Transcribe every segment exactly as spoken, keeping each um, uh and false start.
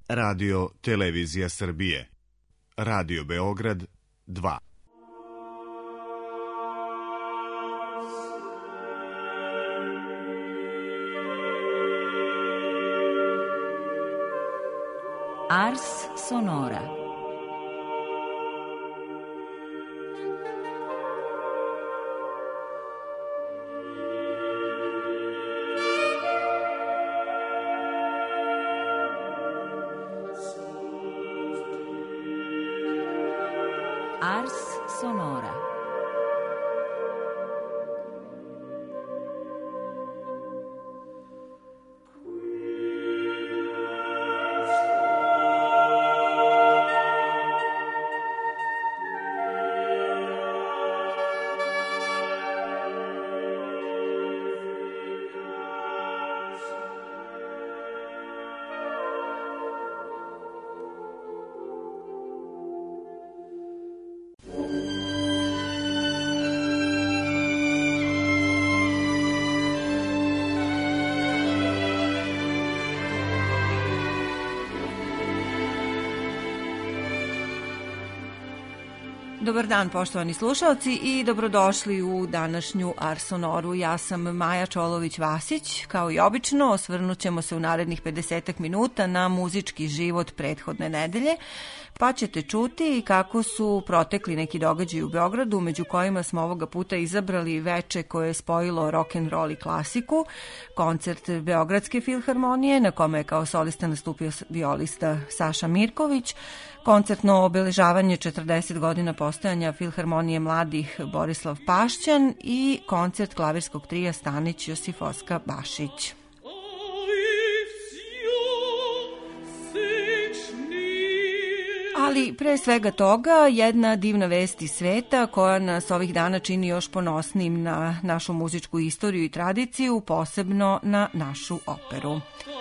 Radio Televizija Srbije. Radio Beograd dva. Ars Sonora. Ars Sonora. Dobar dan, poštovani slušalci, i dobrodošli u današnju Ars Sonoru. Ja sam Maja Čolović-Vasić. Kao i obično, osvrnut ćemo se u narednih pedesetak minuta na muzički život prethodne nedelje, pa ćete čuti kako su protekli neki događaji u Beogradu, među kojima smo ovoga puta izabrali veče koje je spojilo rock'n'roll i klasiku, koncert Beogradske filharmonije na kome je kao solista nastupio violista Saša Mirković, koncertno obeležavanje četrdeset godina postojanja Filharmonije mladih Borislav Pašćan i koncert klavirskog trija Stanić Josifoska Bašić. Ali pre svega toga, jedna divna vest iz sveta koja nas ovih dana čini još ponosnim na našu muzičku istoriju i tradiciju, posebno na našu operu.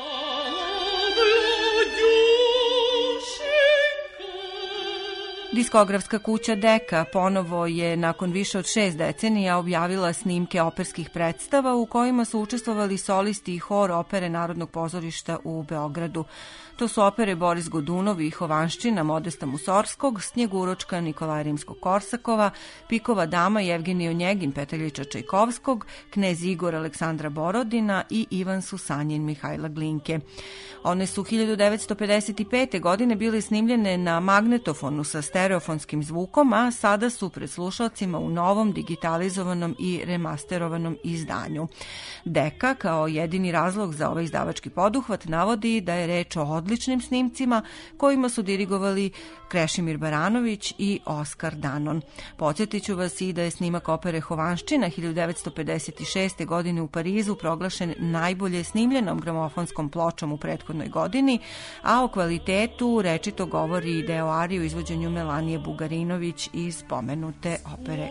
Diskografska kuća Deka ponovo je nakon više od šest decenija objavila snimke operskih predstava u kojima su učestvovali solisti i hor opere Narodnog pozorišta u Beogradu. To su opere Boris Godunov i Hovanščina Modesta Musorskog, Snjeguročka Nikolaja Rimskog-Korsakova, Pikova dama Jevgenij Onjegin Peteljića Čajkovskog, Knez Igor Aleksandra Borodina i Ivan Susanjin Mihajla Glinke. One su hiljadu devetsto pedeset pete. godine bile snimljene na magnetofonu sa stereofonskim zvukom, a sada su pred slušalcima u novom digitalizovanom i remasterovanom izdanju. Deka kao jedini razlog za ovaj izdavački poduhvat navodi da je reč o odličnim snimcima kojima su dirigovali Krešimir Baranović i Oskar Danon. Podsjetit ću vas i da je snimak opere Hovanščina hiljadu devetsto pedeset šeste. godine u Parizu proglašen najbolje snimljenom gramofonskom pločom u prethodnoj godini, a o kvalitetu rečito govori i deo arije u izvođenju Melanije Bugarinović iz spomenute opere.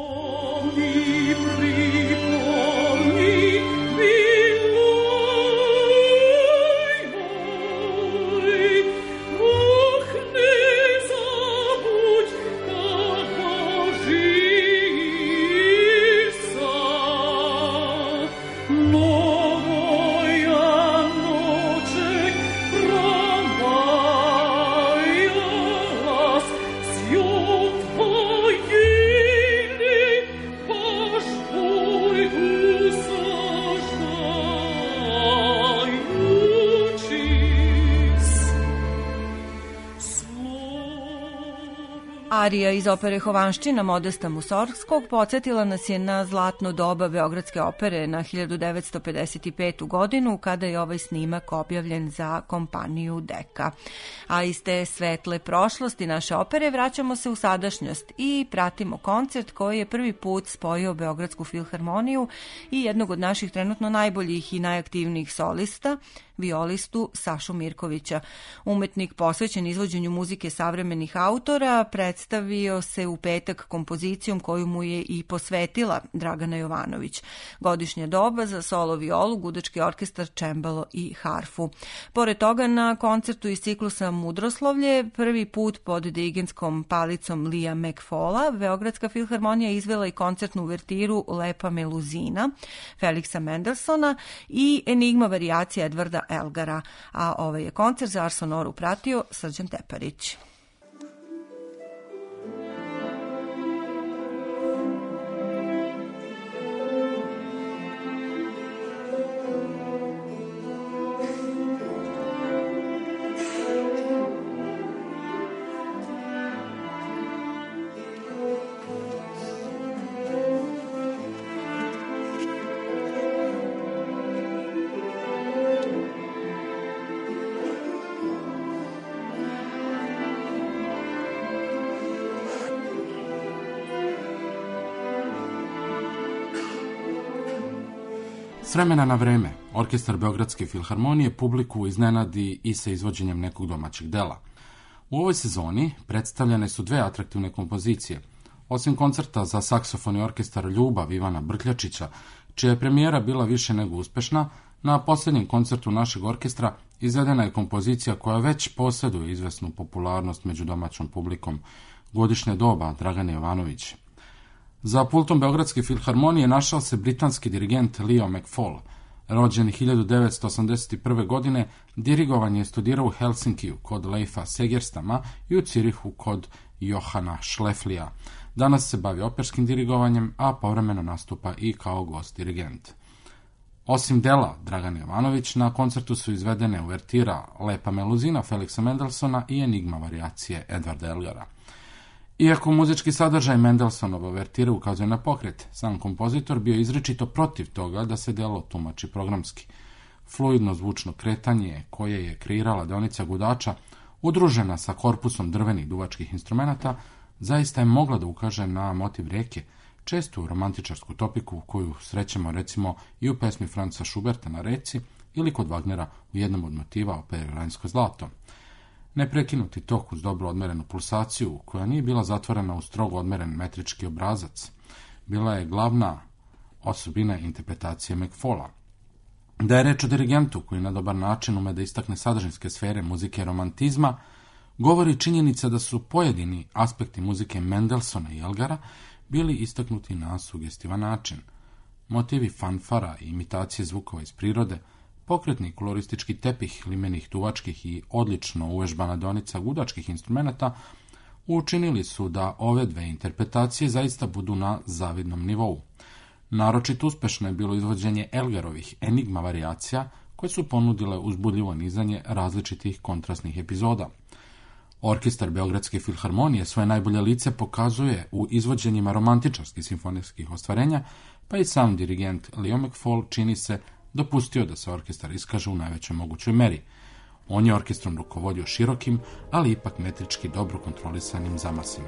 Arija iz opere Hovanščina Modesta Musorskog podsjetila nas je na zlatno doba Beogradske opere na hiljadu devetsto pedeset petu. godinu, kada je ovaj snimak objavljen za kompaniju Deka. A iz te svetle prošlosti naše opere vraćamo se u sadašnjost i pratimo koncert koji je prvi put spojio Beogradsku filharmoniju i jednog od naših trenutno najboljih i najaktivnijih solista, violistu Sašu Mirkovića. Umetnik posvećen izvođenju muzike savremenih autora predstavio se u petak kompozicijom koju mu je i posvetila Dragana Jovanović. Godišnja doba za solo violu, gudački orkestar, čembalo i harfu. Pored toga na koncertu iz ciklusa Mudroslovlje, prvi put pod dirigentskom palicom Lija Mekfola, Beogradska filharmonija izvela i koncertnu uvertiru Lepa Meluzina Feliksa Mendelsona i Enigma varijacija Edvarda Elgara, a ovaj je koncert za Ars Sonoru pratio Srđan Teparić. S vremena na vreme, Orkestar Beogradske filharmonije publiku iznenadi i sa izvođenjem nekog domaćeg dela. U ovoj sezoni predstavljene su dve atraktivne kompozicije. Osim koncerta za saksofon i orkestar Ljubav Ivana Brkljačića, čija je premijera bila više nego uspešna, na posljednjem koncertu našeg orkestra izvedena je kompozicija koja već posjeduje izvesnu popularnost među domaćom publikom, Godišnje doba Dragane Jovanović. Za pultom Beogradske filharmonije našao se britanski dirigent Leo McFall. Rođen hiljadu devetsto osamdeset prve. godine, dirigovanje je studirao u Helsinkiju kod Leifa Segerstama i u Cirihu kod Johana Schleflija. Danas se bavi operskim dirigovanjem, a povremeno nastupa i kao gost dirigent. Osim dela Dragane Jovanović, na koncertu su izvedene uvertira Lepa meluzina Feliksa Mendelssohna i Enigma varijacije Edvarda Elgara. Iako muzički sadržaj Mendelssohnove uvertire ukazuje na pokret, sam kompozitor bio izričito protiv toga da se delo tumači programski. Fluidno zvučno kretanje koje je kreirala deonica gudača, udružena sa korpusom drvenih duvačkih instrumenata, zaista je mogla da ukaže na motiv reke, često u romantičarsku topiku koju srećemo recimo i u pesmi Franca Schuberta Na reci ili kod Wagnera u jednom od motiva opere Rajnsko zlato. Neprekinuti tok uz dobro odmerenu pulsaciju, koja nije bila zatvorena u strogo odmeren metrički obrazac, bila je glavna osobina interpretacije McFalla. Da je reč o dirigentu koji na dobar način ume da istakne sadržinske sfere muzike romantizma, govori činjenica da su pojedini aspekti muzike Mendelssohna i Elgara bili istaknuti na sugestivan način. Motivi fanfara i imitacije zvukova iz prirode, pokretni koloristički tepih limenih duvačkih i odlično uvežbana deonica gudačkih instrumenata učinili su da ove dve interpretacije zaista budu na zavidnom nivou. Naročito uspešno je bilo izvođenje Elgarovih Enigma varijacija, koje su ponudile uzbudljivo nizanje različitih kontrastnih epizoda. Orkestar Beogradske filharmonije svoje najbolje lice pokazuje u izvođenjima romantičarskih simfonijskih ostvarenja, pa i sam dirigent Leo McFall čini se dopustio da se orkestar iskaže u najvećoj mogućoj meri. On je orkestrom rukovodio širokim, ali ipak metrički dobro kontrolisanim zamasima.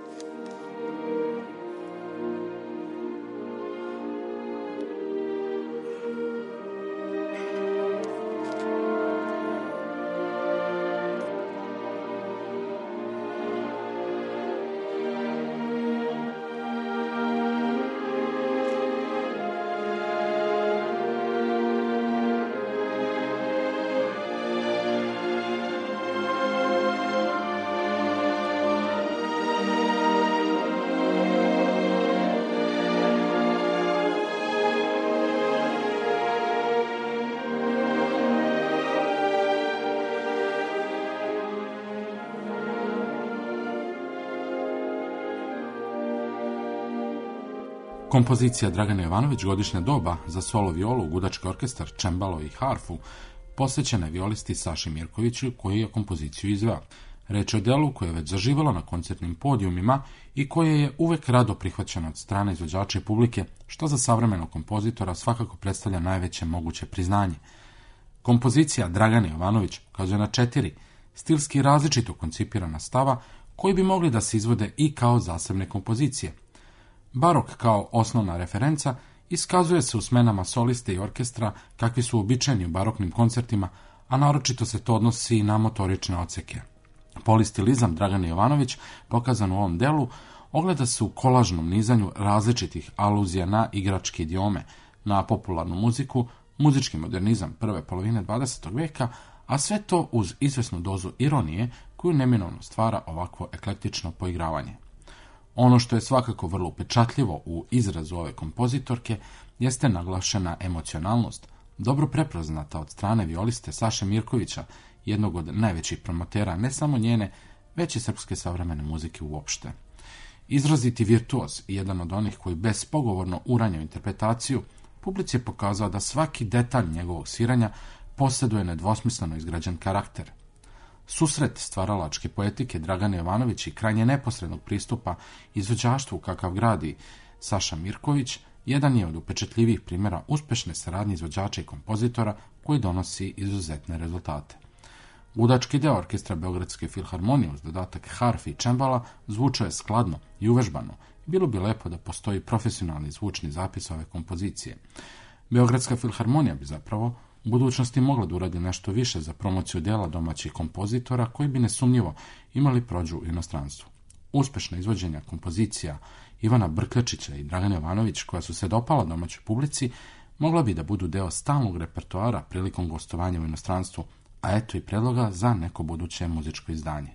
Kompozicija Dragane Jovanović Godišnja doba za solo violu, gudački orkestar, čembalo i harfu posvećena je violisti Saši Mirkoviću koji je kompoziciju izveo. Reč je o delu koje je već zaživalo na koncertnim podijumima i koje je uvek rado prihvaćeno od strane izvođača i publike, što za savremenog kompozitora svakako predstavlja najveće moguće priznanje. Kompozicija Dragane Jovanović ukazuje na četiri stilski različito koncipirana stava koji bi mogli da se izvode i kao zasebne kompozicije. Barok kao osnovna referenca iskazuje se u smenama soliste i orkestra kakvi su uobičajeni u baroknim koncertima, a naročito se to odnosi i na motorične odseke. Polistilizam Dragane Jovanović, pokazan u ovom delu, ogleda se u kolažnom nizanju različitih aluzija na igračke idiome, na popularnu muziku, muzički modernizam prve polovine dvadesetog veka, a sve to uz izvesnu dozu ironije koju neminovno stvara ovakvo eklektično poigravanje. Ono što je svakako vrlo upečatljivo u izrazu ove kompozitorke jeste naglašena emocionalnost, dobro prepoznata od strane violiste Saše Mirkovića, jednog od najvećih promotera ne samo njene, već i srpske savremene muzike uopšte. Izraziti virtuoz i jedan od onih koji bespogovorno uranja interpretaciju, publici je pokazao da svaki detalj njegovog sviranja posjeduje nedvosmisleno izgrađen karakter. Susret stvaralačke poetike Dragane Jovanović i krajnje neposrednog pristupa izvođaštvu kakav gradi Saša Mirković jedan je od upečatljivih primjera uspešne saradnje izvođača i kompozitora koji donosi izuzetne rezultate. Gudački deo orkestra Beogradske filharmonije uz dodatak harfi i čembala zvučao je skladno i uvežbano. Bilo bi lepo da postoji profesionalni zvučni zapis ove kompozicije. Beogradska filharmonija bi zapravo u budućnosti mogla da uradi nešto više za promociju dela domaćih kompozitora koji bi nesumnjivo imali prođu u inostranstvu. Uspešna izvođenja kompozicija Ivana Brkljačića i Dragane Jovanović, koja su se dopala domaćoj publici, mogla bi da budu deo stalnog repertoara prilikom gostovanja u inostranstvu, a eto i predloga za neko buduće muzičko izdanje.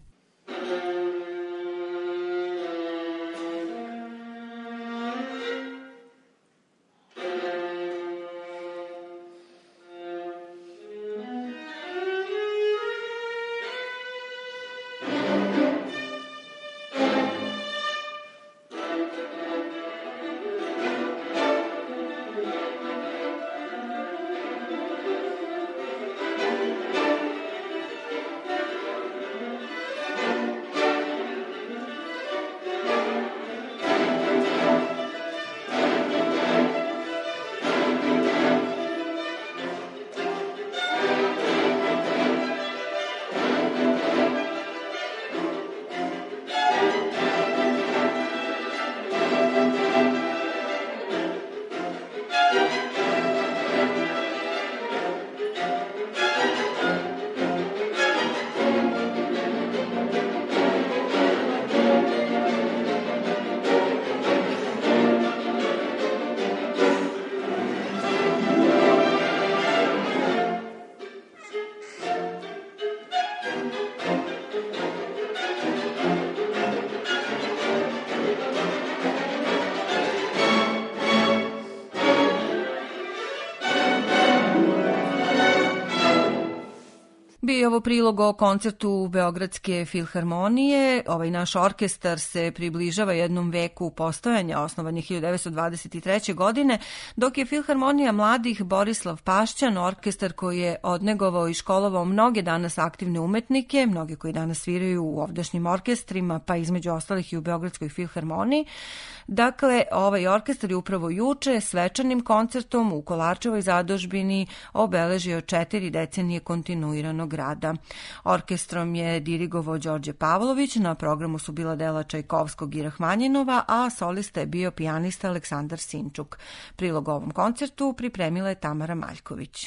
Bio ovo prilog o koncertu Beogradske filharmonije. Ovaj naš orkestar se približava jednom veku postojanja, osnovan je hiljadu devetsto dvadeset treće. godine, dok je Filharmonija mladih Borislav Pašćan, orkestar koji je odnegovao i školovao mnoge danas aktivne umetnike, mnoge koji danas sviraju u ovdašnjim orkestrima, pa između ostalih i u Beogradskoj filharmoniji. Dakle, ovaj orkestar je upravo juče svečanim koncertom u Kolarčevoj zadužbini obeležio četiri decenije kontinuiranog rada. Orkestrom je dirigovao Đorđe Pavlović, na programu su bila dela Čajkovskog i Rahmanjinova, a solista je bio pijanista Aleksandar Sinčuk. Prilog ovom koncertu pripremila je Tamara Maljković.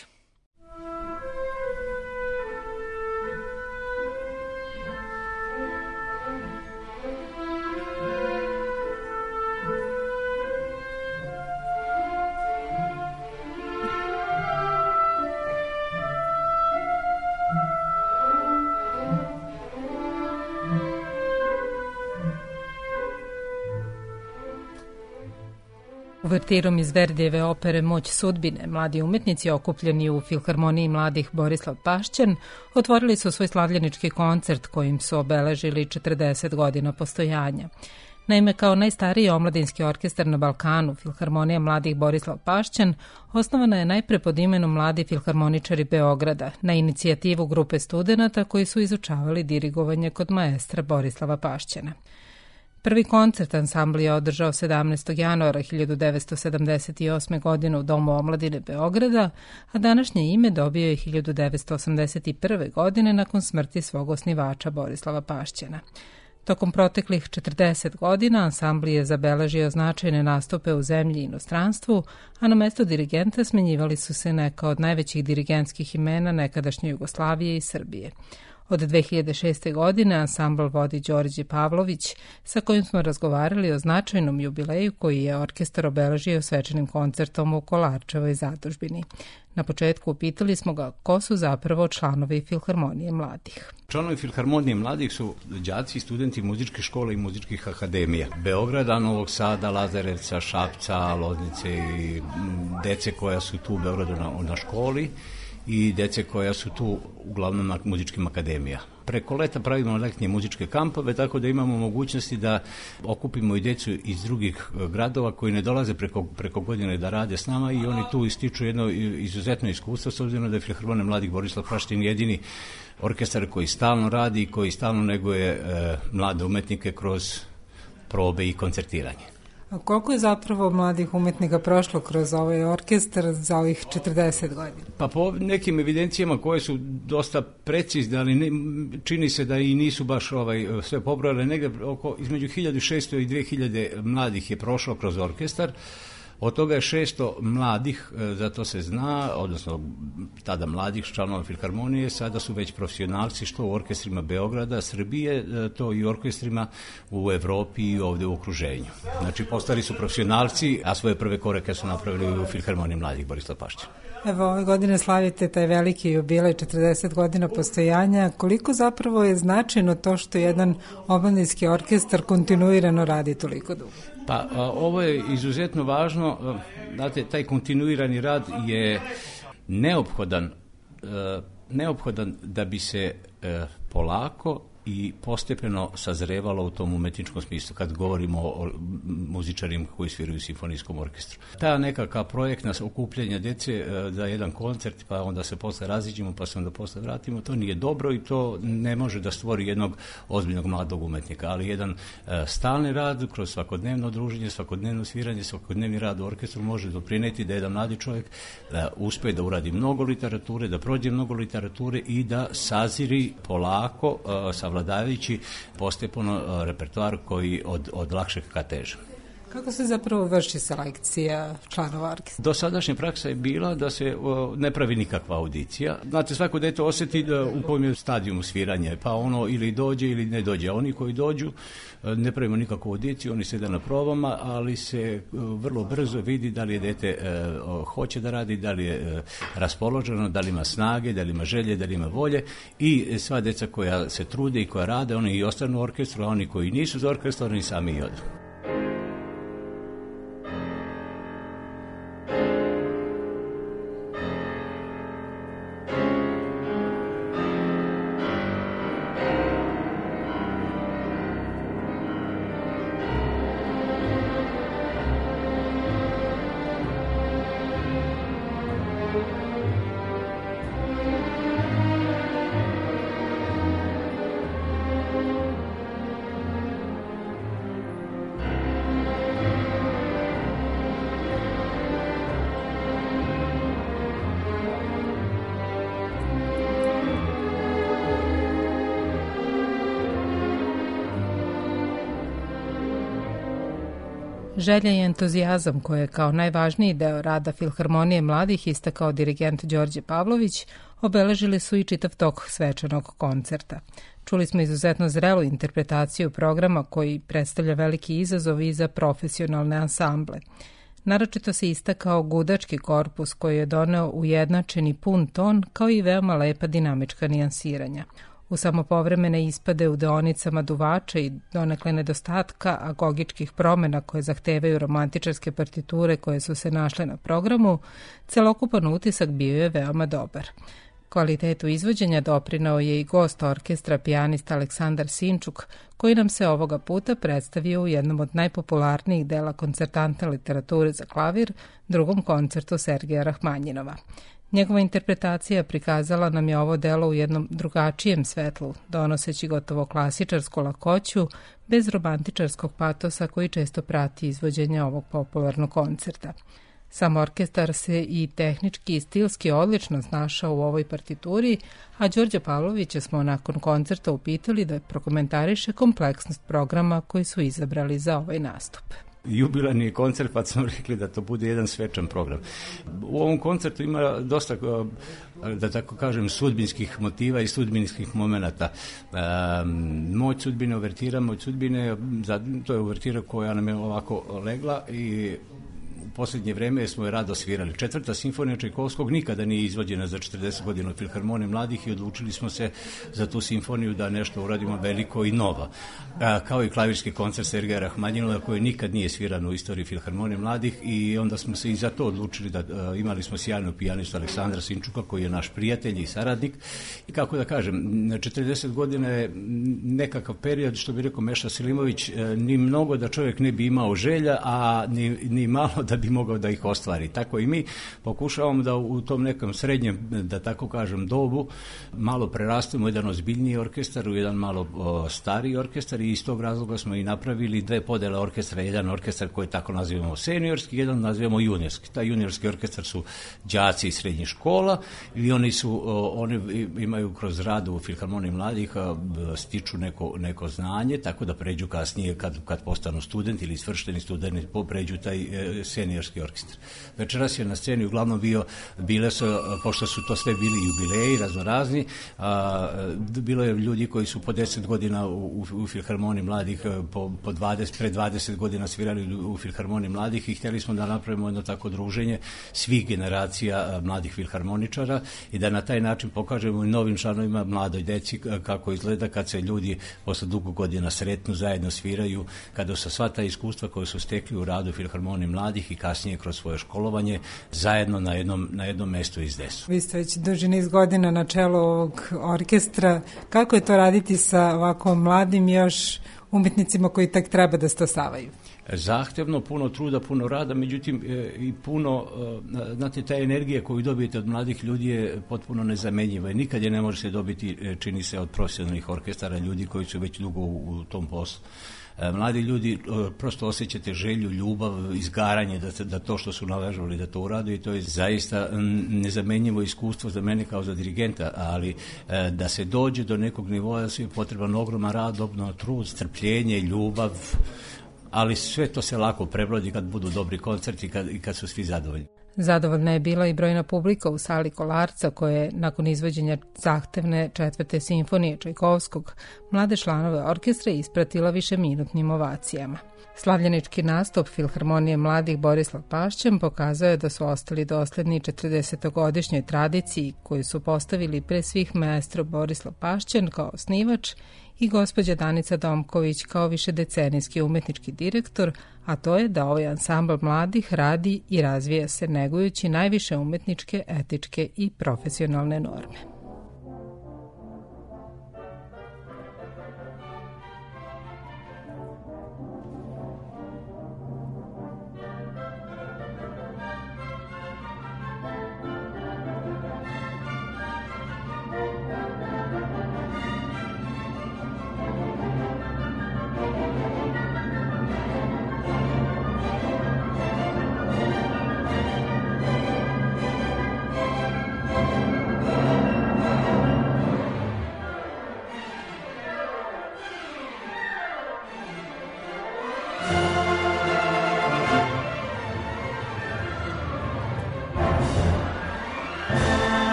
Uvertirom iz Verdijeve opere Moć sudbine, mladi umetnici okupljeni u Filharmoniji mladih Borislav Pašćan otvorili su svoj slavljenički koncert kojim su obeležili četrdeset godina postojanja. Naime, kao najstariji omladinski orkestar na Balkanu, Filharmonija mladih Borislav Pašćan osnovana je najpre pod imenom Mladi filharmoničari Beograda na inicijativu grupe studenata koji su izučavali dirigovanje kod maestra Borislava Pašćana. Prvi koncert ansambl je održao sedamnaestog januara hiljadu devetsto sedamdeset osme. godine u Domu omladine Beograda, a današnje ime dobio je hiljadu devetsto osamdeset prve. godine nakon smrti svog osnivača Borislava Pašćana. Tokom proteklih četrdeset godina ansambl je zabeležio značajne nastupe u zemlji i inostranstvu, a na mesto dirigenta smenjivali su se neka od najvećih dirigentskih imena nekadašnje Jugoslavije i Srbije. Od dve hiljade šeste. godine ansambl vodi Đorđe Pavlović, sa kojim smo razgovarali o značajnom jubileju koji je orkestar obeležio svečanim koncertom u Kolarčevoj zadužbini. Na početku upitali smo ga ko su zapravo članovi Filharmonije mladih. Članovi Filharmonije mladih su đaci i studenti muzičke škole i muzičkih akademija Beograda, Novog Sada, Lazarevca, Šapca, Loznice i dece koja su tu u Beogradu na, na školi i dece koja su tu uglavnom na muzičkim akademijama. Preko leta pravimo letnje muzičke kampove, tako da imamo mogućnosti da okupimo i decu iz drugih gradova koji ne dolaze preko, preko godine da rade s nama i oni tu ističu jedno izuzetno iskustvo, s obzirom da je Filharmonija mladih Borislav Paštin jedini orkestar koji stalno radi i koji stalno neguje e, mlade umetnike kroz probe i koncertiranje. A koliko je zapravo mladih umetnika prošlo kroz ovaj orkestar za ovih četrdeset godina? Pa po nekim evidencijama koje su dosta precizne, ali ne, čini se da i nisu baš ovaj, sve pobrojale, negde oko između hiljadu šesto i dve hiljade mladih je prošlo kroz orkestar. Od toga je šesto mladih, zato se zna, odnosno tada mladih članova Filharmonije, sada su već profesionalci što u orkestrima Beograda, Srbije, to i u orkestrima u Evropi i ovde u okruženju. Znači, postali su profesionalci, a svoje prve korake su napravili u Filharmoniji mladih Borislav Paštin. Evo, ove godine slavite taj veliki jubilej, četrdeset godina postojanja. Koliko zapravo je značajno to što jedan omladinski orkestar kontinuirano radi toliko dugo? Pa, a, ovo je izuzetno važno. Znate, taj kontinuirani rad je neophodan, a, neophodan da bi se a, polako i postepeno sazrevalo u tom umetničkom smislu, kad govorimo o muzičarima koji sviraju u simfonijskom orkestru. Ta nekakva projektna okupljanja dece za jedan koncert, pa onda se posle raziđemo, pa se onda posle vratimo, to nije dobro i to ne može da stvori jednog ozbiljnog mladog umetnika, ali jedan stalni rad kroz svakodnevno druženje, svakodnevno sviranje, svakodnevni rad u orkestru može doprineti da jedan mladi čovjek da uspe da uradi mnogo literature, da prođe mnogo literature i da saziri polako sa savladavajući postepeno repertoar koji od, od lakšeg ka težem. Kako se zapravo vrši selekcija članova orkestra? Dosadašnja praksa je bila da se o, ne pravi nikakva audicija. Znate, svako dete osjeti da u kojem je stadijumu sviranje, pa ono ili dođe ili ne dođe. Oni koji dođu, ne pravimo nikakvu audiciju, oni sede na probama, ali se vrlo brzo vidi da li je dete e, hoće da radi, da li je e, raspoloženo, da li ima snage, da li ima želje, da li ima volje i sva deca koja se trude i koja rade, oni i ostanu u orkestru, a oni koji nisu za orkestru, oni sami i odu. Želja i entuzijazam koje je kao najvažniji deo rada Filharmonije mladih istakao dirigent Đorđe Pavlović obeležili su i čitav tok svečanog koncerta. Čuli smo izuzetno zrelu interpretaciju programa koji predstavlja veliki izazov i za profesionalne ansamble. Naročito se istakao gudački korpus koji je doneo ujednačeni pun ton kao i veoma lepa dinamička nijansiranja. U samopovremene ispade u deonicama duvača i donekle nedostatka agogičkih promjena koje zahtevaju romantičarske partiture koje su se našle na programu, celokupan utisak bio je veoma dobar. Kvalitetu izvođenja doprinao je i gost orkestra, pijanista Aleksandar Sinčuk, koji nam se ovoga puta predstavio u jednom od najpopularnijih dela koncertantne literature za klavir, drugom koncertu Sergeja Rahmanjinova. Njegova interpretacija prikazala nam je ovo delo u jednom drugačijem svetlu, donoseći gotovo klasičarsku lakoću, bez romantičarskog patosa koji često prati izvođenje ovog popularnog koncerta. Sam orkestar se i tehnički i stilski odlično snašao u ovoj partituri, a Đorđa Pavlovića smo nakon koncerta upitali da prokomentariše kompleksnost programa koji su izabrali za ovaj nastup. Jubilarni je koncert, pa smo rekli da to bude jedan svečan program. U ovom koncertu ima dosta da tako kažem, sudbinskih motiva i sudbinskih momenata. Moć sudbine, uvertira, moć sudbine, to je uvertira koja nam je ovako legla i u posljednje vreme smo je rado svirali. Četvrta simfonija Čajkovskog nikada nije izvođena za četrdeset godina od Filharmonije mladih i odlučili smo se za tu simfoniju da nešto uradimo veliko i novo. A, kao i klavirski koncert Sergeja Rahmanjinova koji nikad nije sviran u istoriji Filharmonije mladih i onda smo se i za to odlučili da a, imali smo sjajnog pijanistu Aleksandra Sinčuka koji je naš prijatelj i saradnik i kako da kažem, četrdeset godina je nekakav period, što bi rekao Meša Selimović, ni mnogo da čovjek ne bi imao želja, a ni, ni malo da bi mogao da ih ostvari. Tako i mi pokušavamo da u tom nekom srednjem, da tako kažem, dobu malo prerastemo jedan ozbiljniji orkestar u jedan malo o, stariji orkestar i iz tog razloga smo i napravili dve podele orkestra, jedan orkestar koji tako nazivamo seniorski, jedan nazivamo juniorski. Taj juniorski orkestar su đaci iz srednjih škola i oni su, o, oni imaju kroz rad u Filharmoniji mladih a, stiču neko, neko znanje, tako da pređu kasnije kad, kad postanu studenti ili svršteni studenti, pređu taj e, seniorski orkestar. Večeras je na sceni uglavnom bio, bile su, pošto su to sve bili jubileji raznorazni, a, bilo je ljudi koji su po deset godina u, u, u Filharmoniji mladih, po, po dvadeset, pre dvadeset godina svirali u Filharmoniji mladih i htjeli smo da napravimo jedno tako druženje svih generacija mladih filharmoničara i da na taj način pokažemo i novim članovima, mladoj deci, kako izgleda kad se ljudi posle dugo godina sretnu, zajedno sviraju, kada su sva ta iskustva koje su stekli u radu Filharmonije mladih i kasnije kroz svoje školovanje zajedno na jednom, na jednom mestu iznesu. Vi ste već duži niz godina na čelu ovog orkestra. Kako je to raditi sa ovako mladim još umjetnicima koji tek treba da stasavaju? Zahtevno, puno truda, puno rada, međutim e, i puno, e, znate, ta energija koju dobijete od mladih ljudi je potpuno nezamenjiva i nikad je ne može se dobiti, e, čini se, od profesionalnih orkestara, ljudi koji su već dugo u, u tom poslu. E, mladi ljudi e, prosto osjećate želju, ljubav, izgaranje da, da to što su naležali da to urade i to je zaista nezamenjivo iskustvo za mene kao za dirigenta, ali e, da se dođe do nekog nivoa je potreban ogroman rad, obno trud, strpljenje, ljubav, ali sve to se lako prebrodi kad budu dobri koncerti i kad, i kad su svi zadovoljni. Zadovoljna je bila i brojna publika u sali Kolarca koje je nakon izvođenja zahtevne četvrte simfonije Čajkovskog mlade članove orkestra ispratila višeminutnim ovacijama. Slavljenički nastup Filharmonije mladih Borislav Pašćan pokazao je da su ostali dosledni četrdesetogodišnjoj tradiciji koju su postavili pre svih maestro Borislav Pašćan kao osnivač i gospođa Danica Domković kao višedecenijski umetnički direktor, a to je da ovaj ansambl mladih radi i razvija se negujući najviše umetničke, etičke i profesionalne norme.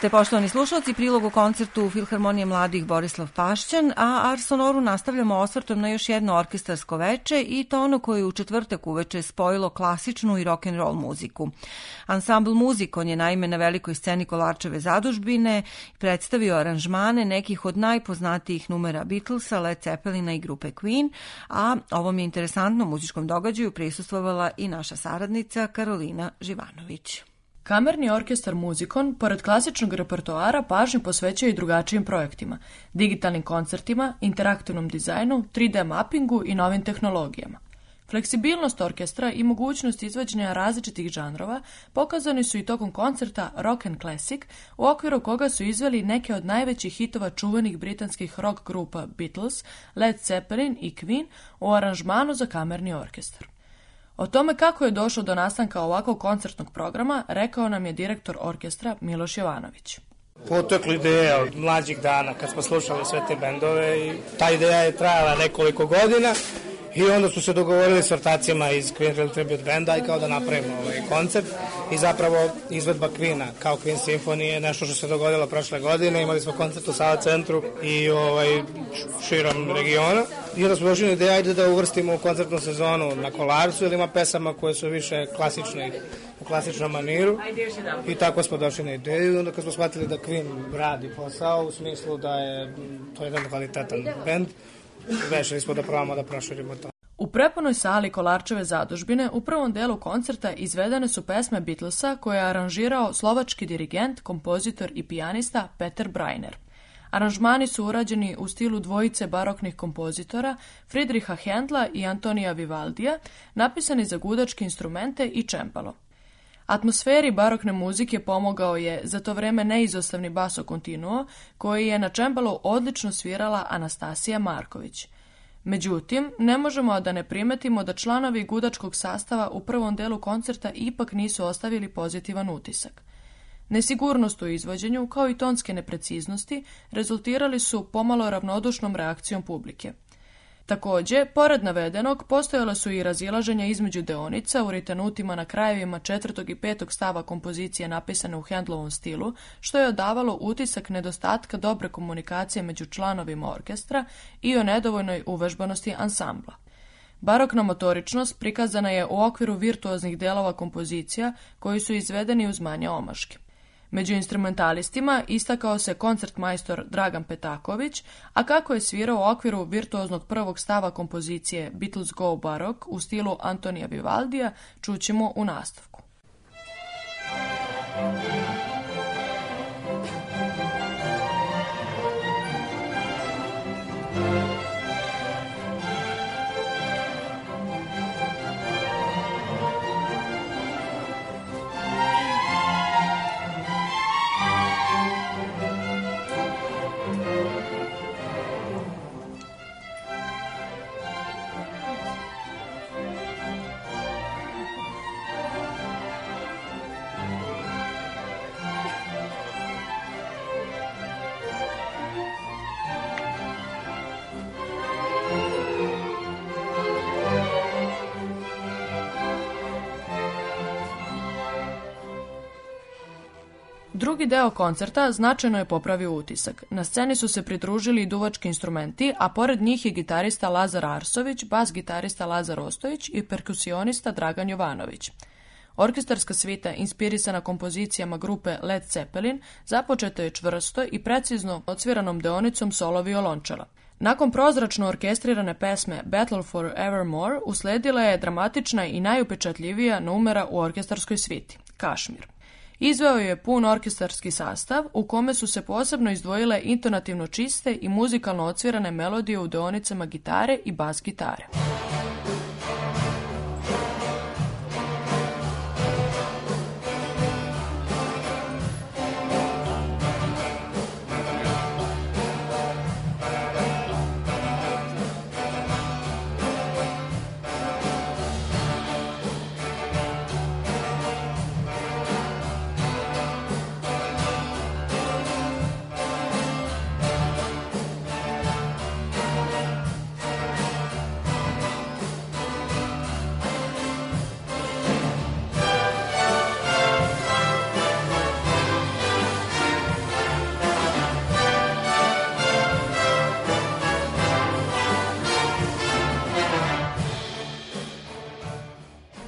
ste, poštovani slušalci, prilog u koncertu Filharmonije mladih Borislav Pašćan, a Ars Sonoru nastavljamo osvrtom na još jedno orkestarsko veče i to ono koje je u četvrtak uveče spojilo klasičnu i rock'n'roll muziku. Ansambl Muzikon je naime na velikoj sceni Kolarčeve zadužbine predstavio aranžmane nekih od najpoznatijih numera Beatlesa, Led Zeppelina i grupe Queen, a ovom je interesantnom muzičkom događaju prisustvovala i naša saradnica Karolina Živanović. Kamerni orkestar Muzikon, pored klasičnog repertoara, pažnju posvećuje i drugačijim projektima, digitalnim koncertima, interaktivnom dizajnu, tri D mapingu i novim tehnologijama. Fleksibilnost orkestra i mogućnost izvođenja različitih žanrova pokazani su i tokom koncerta Rock and Classic, u okviru koga su izveli neke od najvećih hitova čuvenih britanskih rock grupa Beatles, Led Zeppelin i Queen u aranžmanu za kamerni orkestar. O tome kako je došlo do nastanka ovakvog koncertnog programa rekao nam je direktor orkestra Miloš Jovanović. Potekla ideja od mlađih dana kad smo slušali sve te bendove i ta ideja je trajala nekoliko godina i onda su se dogovorili s ortacima iz Queen Real Tribute Banda i kao da napravimo ovaj koncert i zapravo izvedba Queena kao Queen Symphony je nešto što se dogodilo prošle godine. Imali smo koncert u Sava centru i ovaj, širom regiona i onda smo došli na ideju ajde da uvrstimo u koncertnu sezonu na Kolarcu jer ima pesama koje su više klasične u klasičnom maniru i tako smo došli na ideju i onda kad smo shvatili da Queen radi posao u smislu da je to jedan kvalitetan bend, rešili smo da probamo da proširimo to. U prepunoj sali Kolarčeve zadužbine u prvom delu koncerta izvedene su pesme Beatlesa koje je aranžirao slovački dirigent, kompozitor i pijanista Peter Breiner. Aranžmani su urađeni u stilu dvojice baroknih kompozitora Friedricha Händla i Antonija Vivaldija, napisani za gudačke instrumente i čembalo. Atmosferi barokne muzike pomogao je za to vreme neizostavni basso continuo, koji je na čembalu odlično svirala Anastasija Marković. Međutim, ne možemo da ne primetimo da članovi gudačkog sastava u prvom delu koncerta ipak nisu ostavili pozitivan utisak. Nesigurnost u izvođenju, kao i tonske nepreciznosti, rezultirali su pomalo ravnodušnom reakcijom publike. Takođe, pored navedenog, postojala su i razilaženja između deonica u ritanutima na krajevima četvrtog i petog stava kompozicije napisane u Händlovom stilu, što je odavalo utisak nedostatka dobre komunikacije među članovima orkestra i o nedovoljnoj uvežbanosti ansambla. Barokna motoričnost prikazana je u okviru virtuoznih delova kompozicija koji su izvedeni uz manje omaške. Među instrumentalistima istakao se koncertmajstor Dragan Petaković, a kako je svirao u okviru virtuoznog prvog stava kompozicije Beatles Go Baroque u stilu Antonija Vivaldija, čućemo u nastavku. Drugi deo koncerta značajno je popravio utisak. Na sceni su se pridružili i duvački instrumenti, a pored njih je gitarista Lazar Arsović, bas gitarista Lazar Ostojić i perkusionista Dragan Jovanović. Orkestarska svita, inspirisana kompozicijama grupe Led Zeppelin, započeta je čvrsto i precizno odsviranom deonicom solo violončela. Nakon prozračno orkestrirane pesme Battle for Evermore usledila je dramatična i najupečatljivija numera u orkestarskoj sviti, Kašmir. Izveo je pun orkestarski sastav u kome su se posebno izdvojile intonativno čiste i muzikalno odsvirane melodije u deonicama gitare i bas gitare.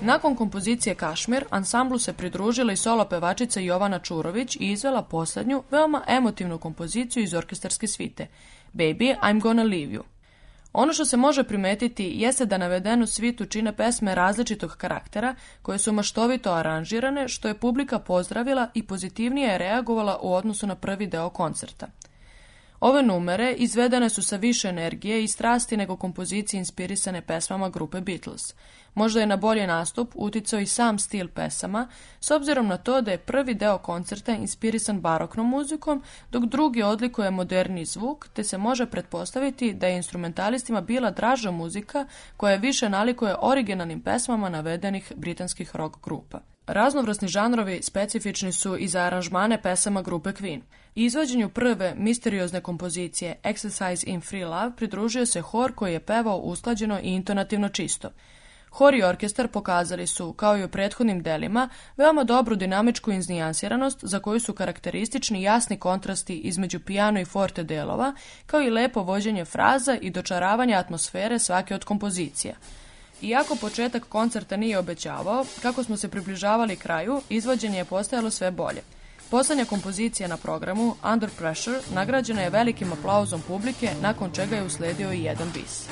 Nakon kompozicije Kašmir, ansamblu se pridružila i solo pevačica Jovana Čurović i izvela poslednju, veoma emotivnu kompoziciju iz orkestarske svite, Baby, I'm Gonna Leave You. Ono što se može primetiti jeste da navedenu svitu čine pesme različitog karaktera, koje su maštovito aranžirane, što je publika pozdravila i pozitivnije je reagovala u odnosu na prvi deo koncerta. Ove numere izvedene su sa više energije i strasti nego kompozicije inspirisane pesmama grupe Beatles. Možda je na bolji nastup uticao i sam stil pesama, s obzirom na to da je prvi deo koncerta inspirisan baroknom muzikom, dok drugi odlikuje moderni zvuk, te se može pretpostaviti da je instrumentalistima bila draža muzika koja više nalikuje originalnim pesmama navedenih britanskih rock grupa. Raznovrsni žanrovi specifični su i za aranžmane pesama grupe Queen. Izvođenju prve misteriozne kompozicije Exercise in Free Love pridružio se hor koji je pevao usklađeno i intonativno čisto. Hor i orkestar pokazali su, kao i u prethodnim delima, veoma dobru dinamičku iznijansiranost za koju su karakteristični jasni kontrasti između pijano i forte delova, kao i lepo vođenje fraza i dočaravanje atmosfere svake od kompozicija. Iako početak koncerta nije obećavao, kako smo se približavali kraju, izvođenje je postajalo sve bolje. Poslednja kompozicija na programu, Under Pressure, nagrađena je velikim aplauzom publike, nakon čega je usledio i jedan bis.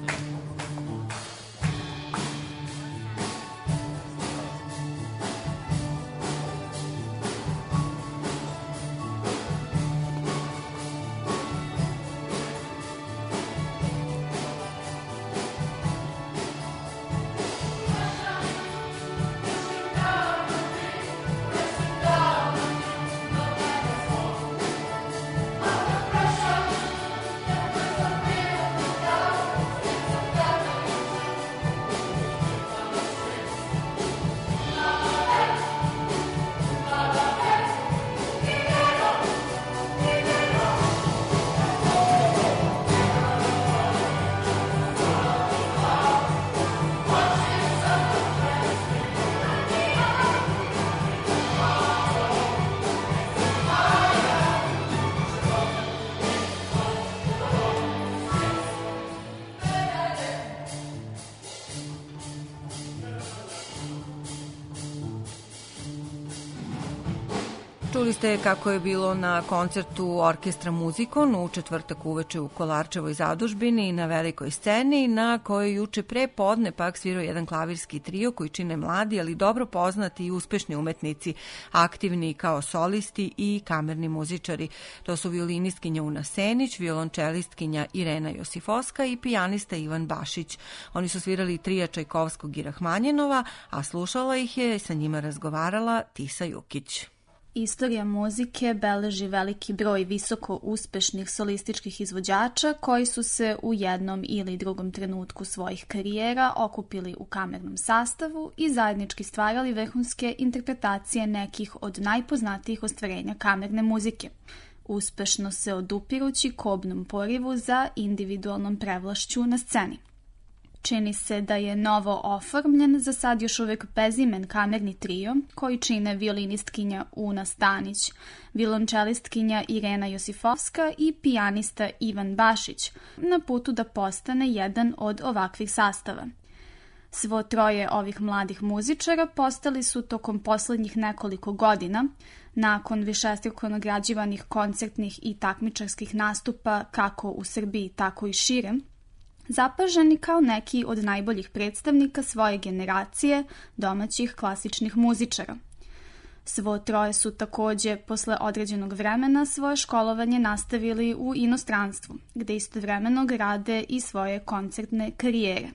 Čuli ste kako je bilo na koncertu Orkestra Muzikon u četvrtak uveče u Kolarčevoj zadužbini na velikoj sceni, na kojoj juče pre podne pak svirao jedan klavirski trio koji čine mladi, ali dobro poznati i uspešni umetnici, aktivni kao solisti i kamerni muzičari. To su violinistkinja Una Senić, violončelistkinja Irena Josifovska i pijanista Ivan Bašić. Oni su svirali trija Čajkovskog i Rahmanjinova, a slušala ih je, sa njima razgovarala Tisa Jukić. Istorija muzike beleži veliki broj visoko uspešnih solističkih izvođača koji su se u jednom ili drugom trenutku svojih karijera okupili u kamernom sastavu i zajednički stvarali vrhunske interpretacije nekih od najpoznatijih ostvarenja kamerne muzike, uspešno se odupirući kobnom porivu za individualnom prevlašću na sceni. Čini se da je novo oformljen, za sad još uvek bezimen kamerni trio, koji čine violinistkinja Una Stanić, violončelistkinja Irena Josifovska i pijanista Ivan Bašić, na putu da postane jedan od ovakvih sastava. Svo troje ovih mladih muzičara postali su tokom poslednjih nekoliko godina, nakon višestruko nagrađivanih koncertnih i takmičarskih nastupa kako u Srbiji, tako i šire, zapaženi kao neki od najboljih predstavnika svoje generacije domaćih klasičnih muzičara. Svo troje su takođe posle određenog vremena svoje školovanje nastavili u inostranstvu, gde istovremeno grade i svoje koncertne karijere.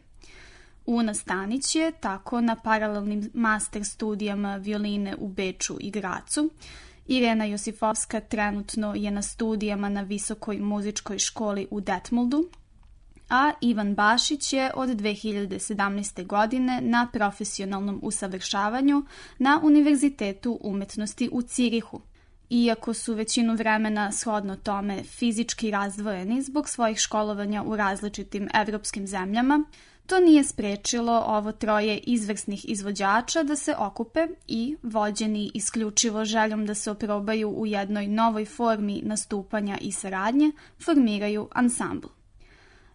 Una Stanić je tako na paralelnim master studijama violine u Beču i Gracu, Irena Josifovska trenutno je na studijama na Visokoj muzičkoj školi u Detmoldu, a Ivan Bašić je od dve hiljade sedamnaeste. godine na profesionalnom usavršavanju na Univerzitetu umetnosti u Cirihu. Iako su većinu vremena shodno tome fizički razdvojeni zbog svojih školovanja u različitim evropskim zemljama, to nije sprečilo ovo troje izvrsnih izvođača da se okupe i, vođeni isključivo željom da se oprobaju u jednoj novoj formi nastupanja i saradnje, formiraju ansambl.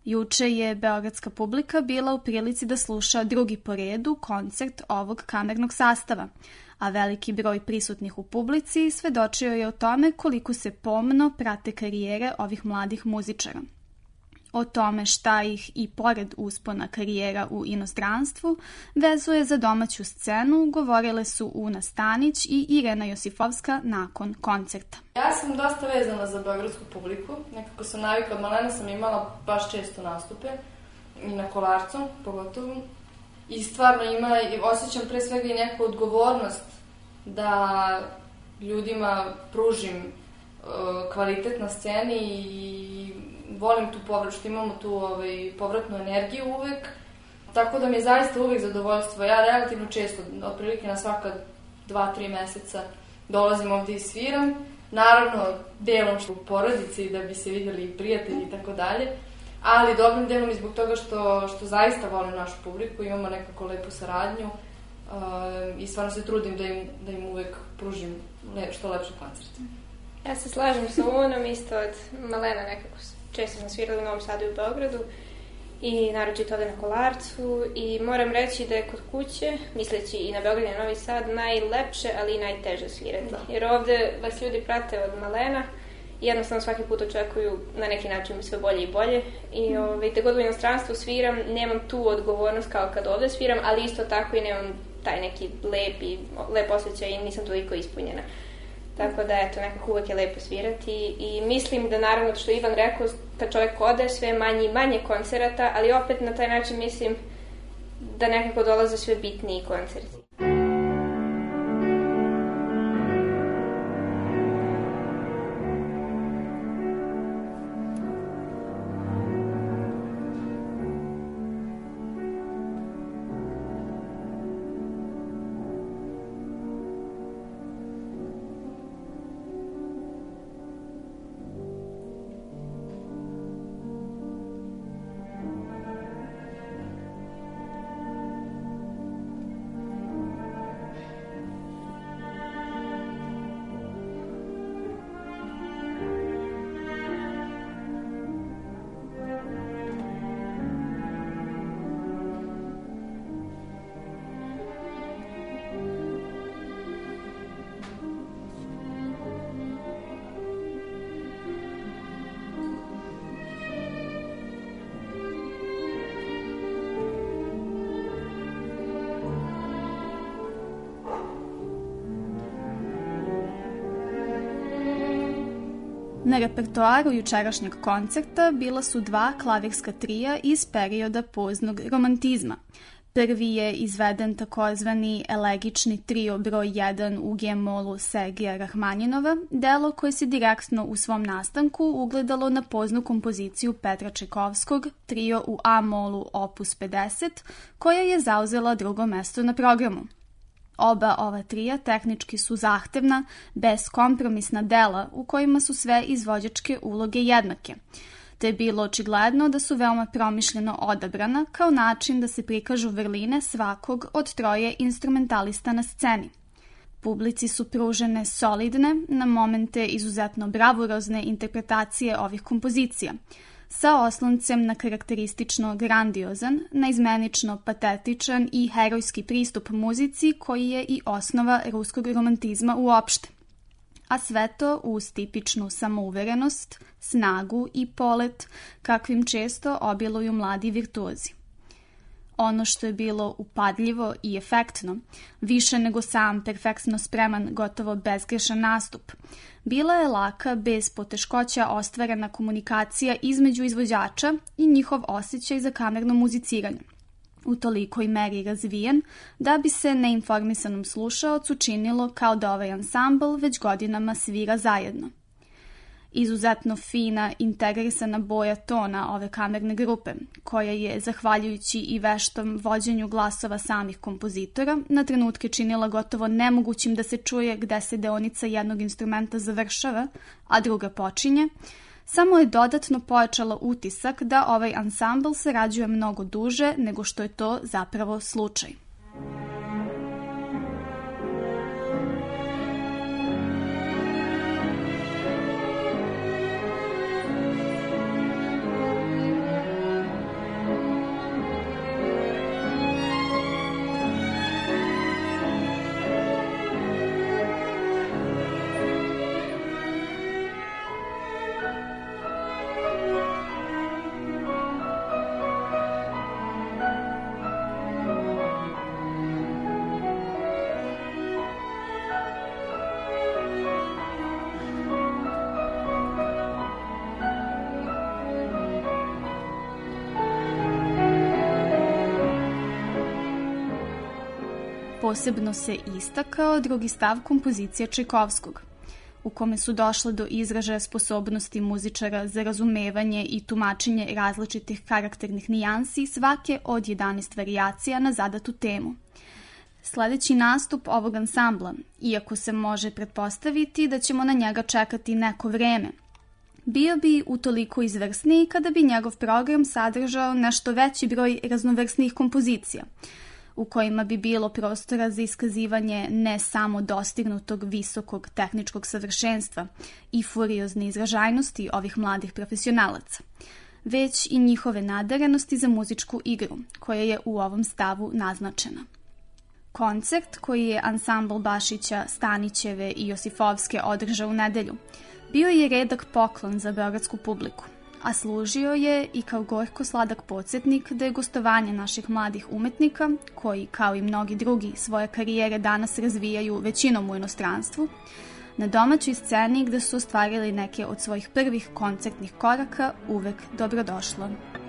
Juče je beogradska publika bila u prilici da sluša drugi po redu koncert ovog kamernog sastava, a veliki broj prisutnih u publici svedočio je o tome koliko se pomno prate karijere ovih mladih muzičara. O tome šta ih i pored uspona karijera u inostranstvu vezuje za domaću scenu govorile su Una Stanić i Irena Josifovska nakon koncerta. Ja sam dosta vezana za beogradsku publiku, nekako sam navikla, od malena sam imala baš često nastupe i na Kolarcu pogotovo i stvarno ima, osjećam pre svega i neku odgovornost da ljudima pružim uh, kvalitet na sceni i volim tu povrat, što imamo tu ovaj, povratnu energiju uvek, tako da mi je zaista uvek zadovoljstvo. Ja relativno često, otprilike na svaka dva, tri meseca dolazim ovde i sviram, naravno delom što u porodici da bi se videli i prijatelji i tako dalje, ali dobrim delom i zbog toga što, što zaista volim našu publiku, imamo nekako lepu saradnju uh, i stvarno se trudim da im, da im uvek pružim le, što lepše koncerte. Ja se slažem sa Unom, isto od malena nekako često sam svirala u Novom Sadu i u Beogradu i naročito ovde na Kolarcu i moram reći da je kod kuće, misleći i na Beograd i na Novi Sad, najlepše, ali i najteže svirati. Da. Jer ovde vas ljudi prate od malena i jednostavno svaki put očekuju na neki način sve bolje i bolje i ovaj, te god u inostranstvu sviram, nemam tu odgovornost kao kad ovde sviram, ali isto tako i nemam taj neki lep i lep osjećaj i nisam toliko ispunjena. Tako da, eto, nekako uvek je lepo svirati i mislim da, naravno, što Ivan rekao, kad čovjek ode, sve manje i manje koncerata, ali opet na taj način mislim da nekako dolaze sve bitniji koncerti. Na repertoaru jučerašnjeg koncerta bila su dva klavirska trija iz perioda poznog romantizma. Prvi je izveden takozvani elegični trio broj jedan u G-molu Sergeja Rahmanjinova, delo koje se direktno u svom nastanku ugledalo na poznu kompoziciju Petra Čajkovskog, trio u A-molu opus pedeset, koja je zauzela drugo mesto na programu. Oba ova trija tehnički su zahtevna, beskompromisna dela u kojima su sve izvođačke uloge jednake. Te je bilo očigledno da su veoma promišljeno odabrana kao način da se prikažu vrline svakog od troje instrumentalista na sceni. Publici su pružene solidne, na momente izuzetno bravurozne interpretacije ovih kompozicija, sa osloncem na karakteristično grandiozan, naizmenično patetičan i herojski pristup muzici koji je i osnova ruskog romantizma uopšte. A sve to uz tipičnu samouverenost, snagu i polet kakvim često obiluju mladi virtuozi. Ono što je bilo upadljivo i efektno, više nego sam perfektno spreman, gotovo bezgrešan nastup, bila je laka, bez poteškoća ostvarena komunikacija između izvođača i njihov osjećaj za kamerno muziciranje, u tolikoj meri razvijen da bi se neinformisanom slušaocu činilo kao da ovaj ansambl već godinama svira zajedno. Izuzetno fina, integrisana boja tona ove kamerne grupe, koja je, zahvaljujući i veštom vođenju glasova samih kompozitora, na trenutke činila gotovo nemogućim da se čuje gde se deonica jednog instrumenta završava, a druga počinje, samo je dodatno pojačala utisak da ovaj ansambl sarađuje mnogo duže nego što je to zapravo slučaj. posebno se istakao drugi stav kompozicija Čajkovskog, u kome su došle do izražaja sposobnosti muzičara za razumevanje i tumačenje različitih karakternih nijansi svake od jedanaest varijacija na zadatu temu. Sledeći nastup ovog ansambla, iako se može pretpostaviti da ćemo na njega čekati neko vreme, bio bi utoliko izvrsniji kada bi njegov program sadržao nešto veći broj raznovrsnih kompozicija, u kojima bi bilo prostora za iskazivanje ne samo dostignutog visokog tehničkog savršenstva i furiozne izražajnosti ovih mladih profesionalaca, već i njihove nadarenosti za muzičku igru, koja je u ovom stavu naznačena. Koncert koji je ansambl Bašića, Stanićeve i Josifovske održao u nedelju bio je redak poklon za beogradsku publiku, a služio je i kao gorko sladak podsjetnik da je gostovanje naših mladih umetnika, koji kao i mnogi drugi svoje karijere danas razvijaju većinom u inostranstvu, na domaćoj sceni gde su ostvarili neke od svojih prvih koncertnih koraka uvek dobrodošlo.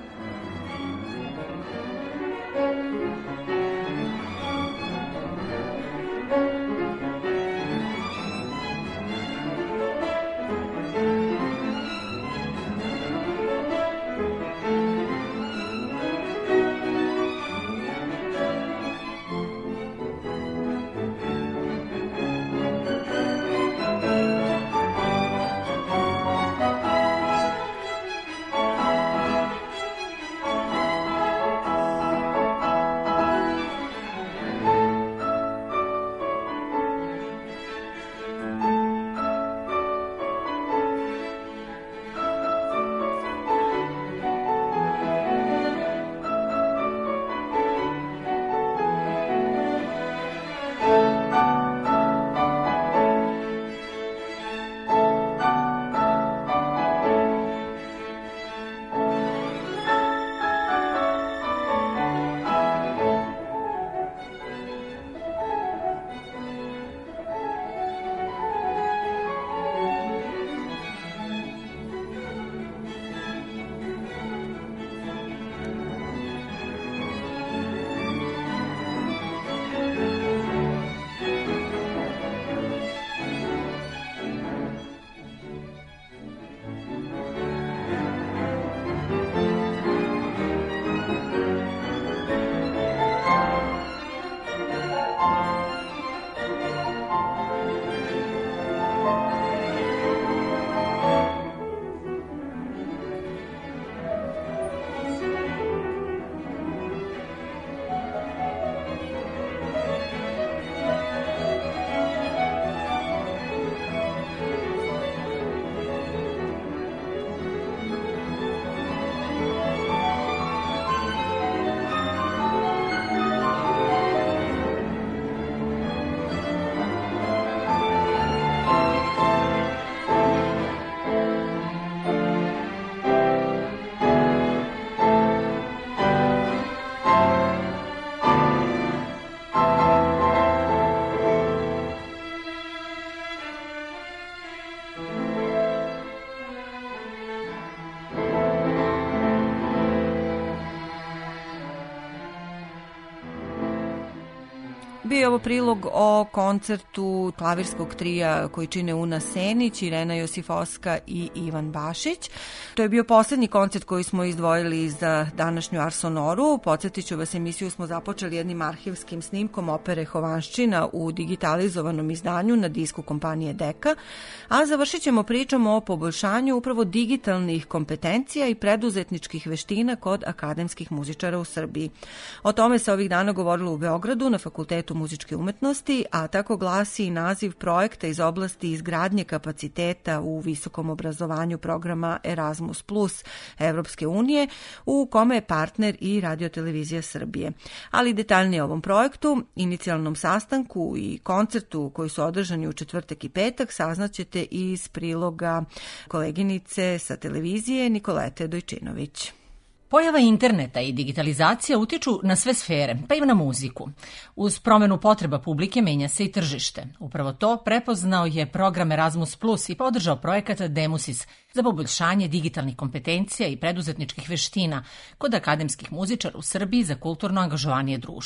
Bio je ovo prilog o koncertu klavirskog trija koji čine Una Senić, Irena Josifovska i Ivan Bašić. To je bio poslednji koncert koji smo izdvojili za današnju Arsonoru. Podsjetit ću vas, emisiju smo započeli jednim arhivskim snimkom opere Hovanščina u digitalizovanom izdanju na disku kompanije Deka, a završit ćemo pričom o poboljšanju upravo digitalnih kompetencija i preduzetničkih veština kod akademskih muzičara u Srbiji. O tome se ovih dana govorilo u Beogradu na Fakultetu muzičke umetnosti, a tako glasi i naziv projekta iz oblasti izgradnje kapaciteta u visokom obrazovanju programa Erasmus plus Evropske unije, u kome je partner i Radio-televizija Srbije. Ali detaljnije o ovom projektu, inicijalnom sastanku i koncertu koji su održani u četvrtak i petak saznaćete iz priloga koleginice sa televizije Nikolete Dojčinović. Pojava interneta i digitalizacija utiču na sve sfere, pa i na muziku. Uz promenu potreba publike menja se i tržište. Upravo to prepoznao je program Erasmus plus i podržao projekat Demusis za poboljšanje digitalnih kompetencija i preduzetničkih veština kod akademskih muzičara u Srbiji za kulturno angažovanije društvo.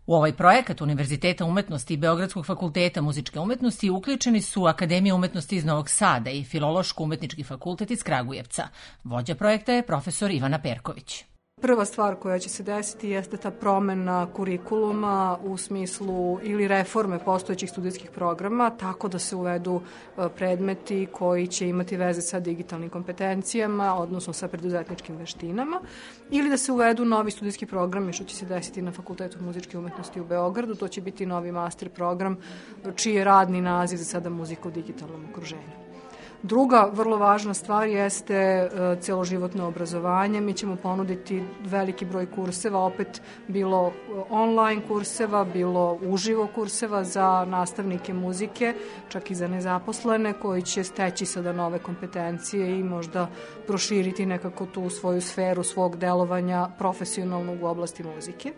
U ovaj projekat Univerziteta umetnosti i Beogradskog fakulteta muzičke umetnosti uključeni su Akademija umetnosti iz Novog Sada i Filološko-umetnički fakultet iz Kragujevca. Vođa projekta je profesor Ivana Perković. Prva stvar koja će se desiti jeste ta promena kurikuluma u smislu ili reforme postojećih studijskih programa, tako da se uvedu predmeti koji će imati veze sa digitalnim kompetencijama, odnosno sa preduzetničkim veštinama, ili da se uvedu novi studijski programi, što će se desiti na Fakultetu muzičke umetnosti u Beogradu. To će biti novi master program, čiji je radni naziv za sada muzika u digitalnom okruženju. Druga vrlo važna stvar jeste celoživotno obrazovanje. Mi ćemo ponuditi veliki broj kurseva, opet bilo online kurseva, bilo uživo kurseva za nastavnike muzike, čak i za nezaposlene koji će steći sada nove kompetencije i možda proširiti nekako tu svoju sferu svog delovanja profesionalnog u oblasti muzike.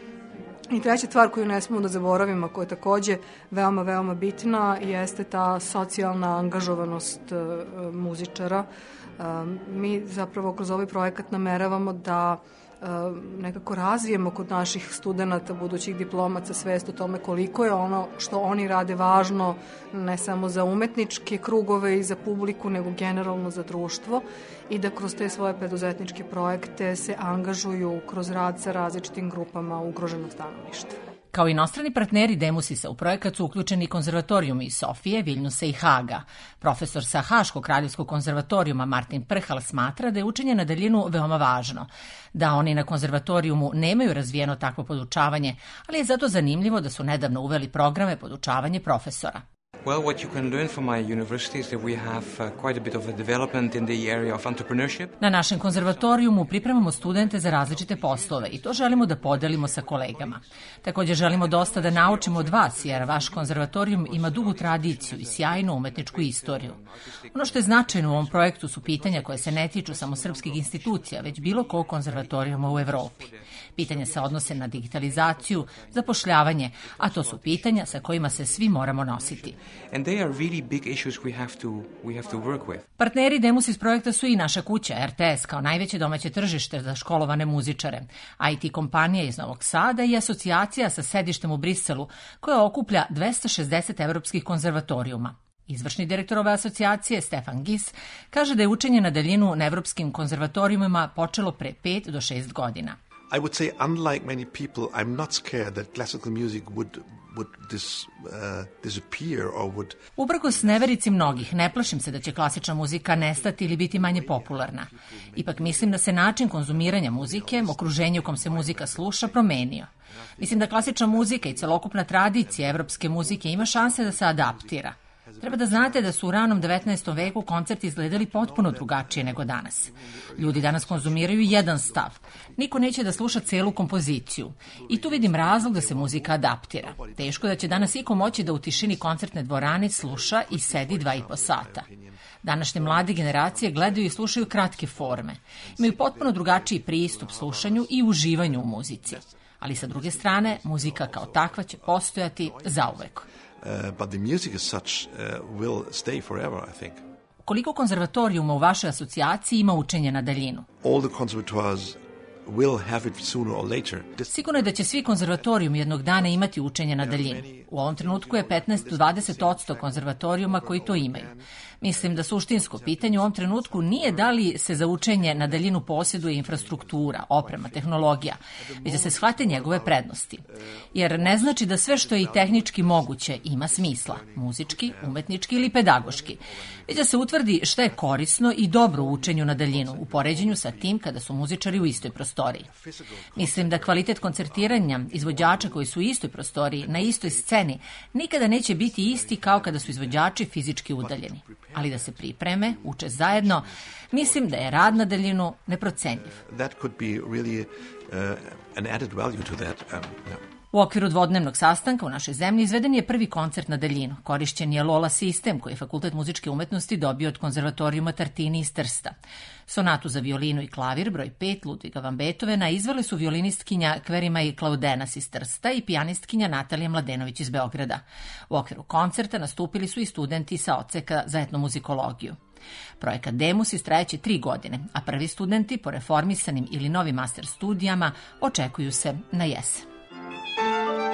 I treća stvar koju ne smemo da zaboravimo, koja je takođe veoma, veoma bitna, jeste ta socijalna angažovanost uh, muzičara. Uh, mi zapravo kroz ovaj projekat nameravamo da uh, nekako razvijemo kod naših studenata, budućih diplomaca, svest o tome koliko je ono što oni rade važno ne samo za umetničke krugove i za publiku, nego generalno za društvo, i da kroz te svoje preduzetničke projekte se angažuju kroz rad sa različitim grupama ugroženog stanovništva. Kao inostrani partneri Demosisa u projekat su uključeni konzervatorijumi iz Sofije, Viljnusa i Haga. Profesor sa Haškog kraljevskog konzervatorijuma Martin Prhal smatra da je učenje na daljinu veoma važno, da oni na konzervatorijumu nemaju razvijeno takvo podučavanje, ali je zato zanimljivo da su nedavno uveli programe podučavanje profesora. Well, what you can learn from my university is that we have uh, quite a bit of a development in the area of entrepreneurship. Na našem konzervatorijumu pripremamo studente za različite poslove i to želimo da podelimo sa kolegama. Također želimo dosta da naučimo od vas, jer vaš konzervatorijum ima dugu tradiciju i sjajnu umetničku istoriju. Ono što je značajno u ovom projektu su pitanja koje se ne tiču samo srpskih institucija, već bilo kog konzervatorijuma u Evropi. Pitanja se odnose na digitalizaciju, zapošljavanje, a to su pitanja sa kojima se svi moramo nositi. And they are really big issues we have to we have to work with. Partneri Demosis projekta su i naša kuća R T S kao najveće domaće tržište za školovane muzičare, I T kompanija iz Novog Sada i asocijacija sa sedištem u Briselu koja okuplja dvesta šezdeset evropskih konzervatorijuma. Izvršni direktor ove asocijacije, Stefan Gis, kaže da je učenje na daljinu na evropskim konzervatorijumima počelo pre pet do šest godina. I would say, unlike many people, I'm not scared that classical music would would dis, uh, disappear or would... Uprkos neverici mnogih, ne plašim se da će klasična muzika nestati ili biti manje popularna. Ipak mislim da se način konzumiranja muzike, okruženje u kom se muzika sluša, promenio. Mislim da klasična muzika i celokupna tradicija evropske muzike ima šanse da se adaptira. Treba da znate da su u ranom devetnaestom veku koncerti izgledali potpuno drugačije nego danas. Ljudi danas konzumiraju jedan stav. Niko neće da sluša celu kompoziciju. I tu vidim razlog da se muzika adaptira. Teško da će danas iko moći da u tišini koncertne dvorane sluša i sedi dva i po sata. Današnje mlade generacije gledaju i slušaju kratke forme. Imaju potpuno drugačiji pristup slušanju i uživanju u muzici. Ali sa druge strane, muzika kao takva će postojati zauvek. Uh, but the music as such uh, will stay forever, I think. Koliko konzervatorijuma u vašoj asocijaciji ima učenje na daljinu? All the conservatoires will have it sooner or later. Sigurno je da će svi konzervatorijumi jednog dana imati učenje na daljinu. U ovom trenutku je petnaest do dvadeset posto konzervatorijuma koji to imaju. Mislim da suštinsko pitanje u ovom trenutku nije da li se za učenje na daljinu posjeduje infrastruktura, oprema, tehnologija, već da se shvate njegove prednosti. Jer ne znači da sve što je i tehnički moguće ima smisla, muzički, umetnički ili pedagoški, već da se utvrdi šta je korisno i dobro u učenju na daljinu u poređenju sa tim kada su muzičari u istoj prostoriji. Mislim da kvalitet koncertiranja izvođača koji su u istoj prostoriji, na istoj sceni, nikada neće biti isti kao kada su izvođači fizički udaljeni. Ali da se pripreme, uče zajedno, mislim da je rad na daljinu neprocenjiv. That could be really uh, an added value to that. Um, yeah. U okviru dvodnevnog sastanka u našoj zemlji izveden je prvi koncert na daljinu. Korišćen je Lola sistem koji je Fakultet muzičke umetnosti dobio od konzervatorijuma Tartini iz Trsta. Sonatu za violinu i klavir broj pet Ludviga van Beethovena izveli su violinistkinja Kverima i Klaudenas iz Trsta i pijanistkinja Natalija Mladenović iz Beograda. U okviru koncerta nastupili su i studenti sa odseka za etnomuzikologiju. Projekat Demosis trajeće tri godine, a prvi studenti po reformisanim ili novim master studijama očekuju se na jesen.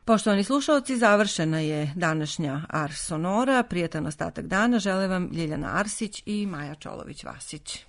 Poštovani slušalci, završena je današnja Ars Sonora. Prijatan ostatak dana žele vam Ljiljana Arsić i Maja Čolović-Vasić.